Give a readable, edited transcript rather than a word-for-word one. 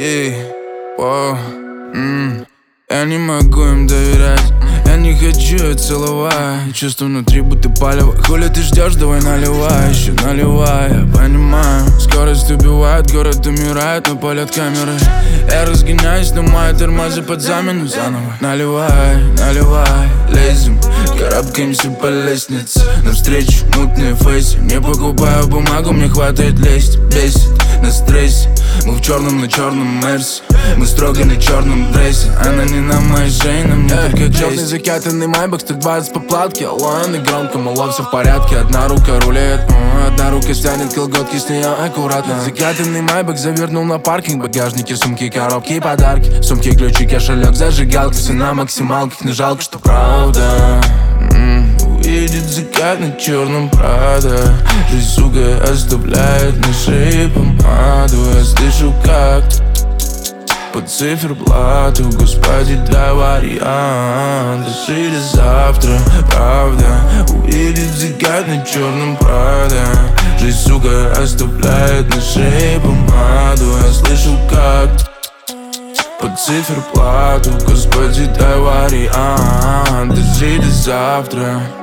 Я не могу им доверять, я не хочу ее целовать. Чувства внутри будто палево. Хули ты ждешь, давай наливай, еще наливай. Я понимаю, скорость убивает, город умирает, но палят камеры. Я разгоняюсь, снимаю тормозы под замену заново. Наливай, наливай, лезем, карабкаемся по лестнице. Навстречу мутные фейсы. Не покупаю бумагу, мне хватает лезть. Бесит на стрессе. Мы в черном на черном мерсе. Мы строго на черном дрессе. Она не на моей шее, на мне только черный закатанный майбах, 120 по платке. Алло, и громко, мало, все в порядке. Одна рука рулит, одна рука стянет колготки с нее аккуратно. Закатанный майбах завернул на паркинг. Багажники, сумки, коробки и подарки. Сумки, ключи, кошелек, зажигалка. Все на максималках, но жалко, что правда. Увидит закат на черном Прада. Жизнь, сука, оставляет на шее помаду. Я слышу, как под циферблату, Господи, дай вариант. Дожили завтра, правда. Увидит закат на черном Прада. Жизнь, сука, оставляет на шее помаду. Я слышу, как под циферблату, Господи, дай вариант. Дожили завтра.